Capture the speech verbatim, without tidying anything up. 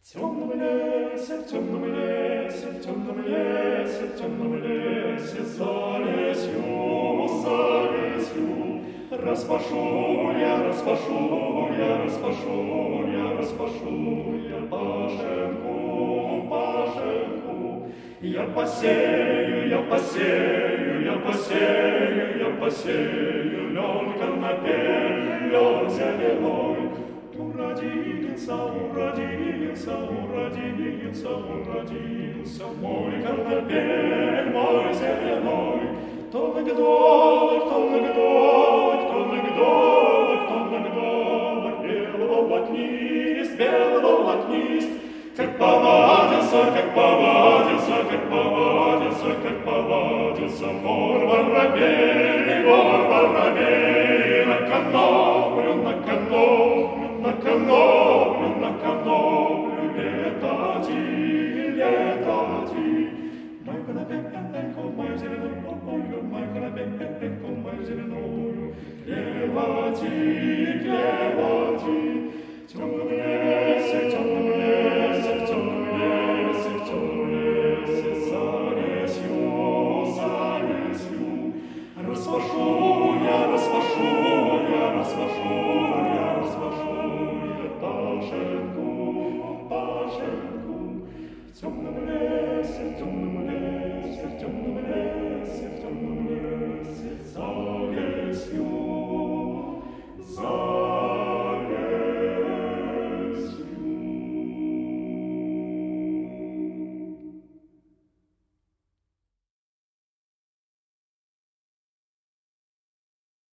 В темном лесе, в темном лесе, в темном лесе, в темном лесе, за лесью, за лесью, распашу я, распашу я, распашу я, распашу я пашенку, пашенку. Я посею, я посею, я посею, я посею лен конопель, лен зеленой. Уродился, уродился, уродился, уродился мой конопель, мой зеленой. Кто нагдолок, кто нагдолок, кто нагдолок, кто нагдолок, белого влакнист, белого влакнист. Как повадился, как повадился, как повадился, как повадился вор воробей, вор воробей, на коноплю, на коноплю, на коноплю.